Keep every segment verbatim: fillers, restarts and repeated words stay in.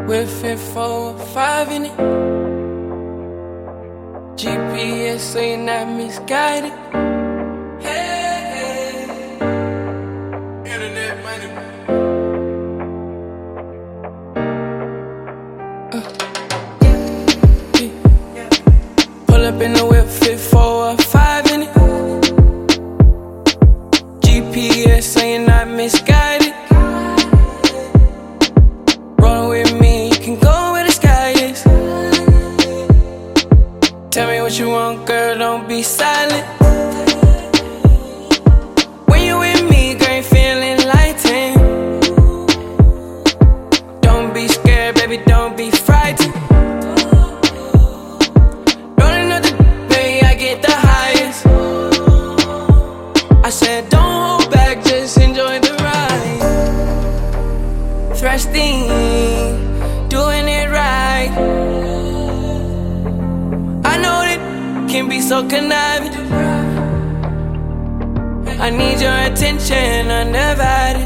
With fit four or five in it. G P S so you're not misguided. Hey, internet money. Uh, yeah. Pull up in the whip, fit four or five in it. G P S so you're not misguided. Roll with me, you can go where the sky is. Tell me what you want, girl, don't be silent. When you with me, girl, you feeling lightened. Don't be scared, baby, don't be frightened. Rolling up the baby, I get the highest. I said don't hold back, just enjoy the ride. Thrusting, doing it right. I know that can be so conniving. I need your attention, undivided.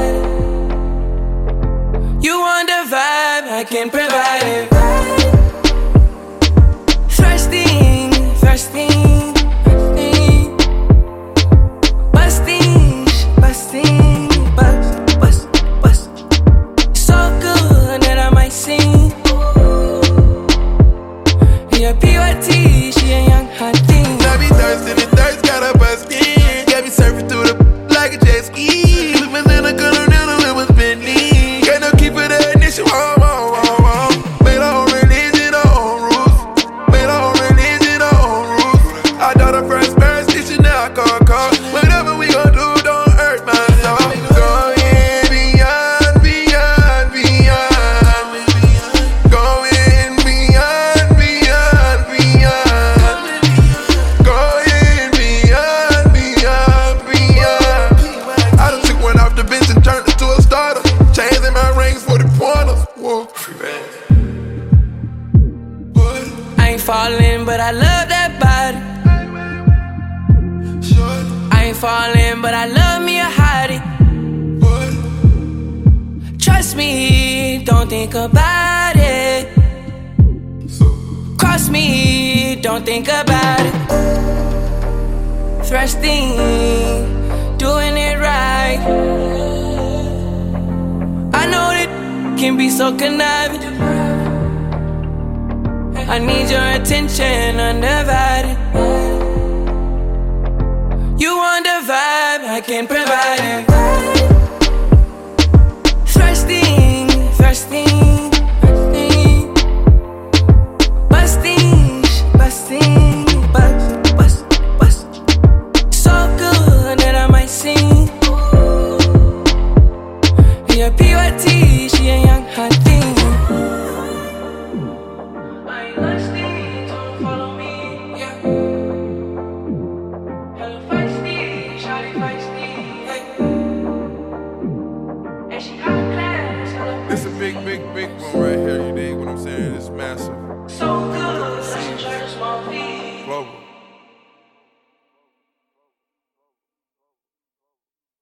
You want the vibe, I can provide it. Thrusting, thrusting, busting, busting, bust, bust, bust. So good that I might sing. Yeah, P Y T, she a young hot thing. I be thirsty, the thirst got a bust in. Got me surfing through the like a jet ski. We was in a continental, it was Bentley. Got no key for the ignition, whoa, whoa, whoa, whoa. Made our own religion, our own rules. Made our own religion, our own rules. I thought the first first station, now I call, call. Whatever we gon' do, don't hurt my soul. Going beyond, beyond, beyond. Going beyond, beyond, beyond. Going beyond, beyond, beyond. I done took one off the bench and turned it to a starter. Chains in my rings for the pointers. Whoa. I ain't falling, but I love that body. I ain't falling, but I love me a hottie. Trust me, don't think about it. Cross me, don't think about it. Thrusting, doing it right. I know that can be so conniving. I need your attention, undivided. You want the vibe, I can provide it. Thrusting, thrusting, busting, busting, bust, bust, bust. So good that I might sing. Yeah, P Y T, she a young hot thing. I ain't lusty, don't follow me, yeah. Hella feisty, shawty feisty, hey. And she got class, hella This a big, big, big one right here. You dig what I'm saying? It's massive. so good, such a small feet. Global.